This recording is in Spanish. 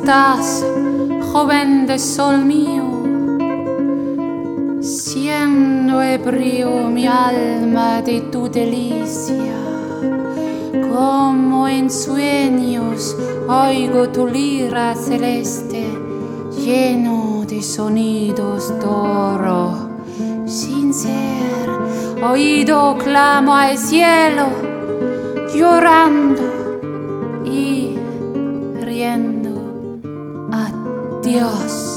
estás, joven de sol mío, siendo ebrio mi alma de tu delicia. Como en sueños oigo tu lira celeste, lleno de sonidos de oro. Sin ser oído clamo al cielo, llorando y riendo a Dios.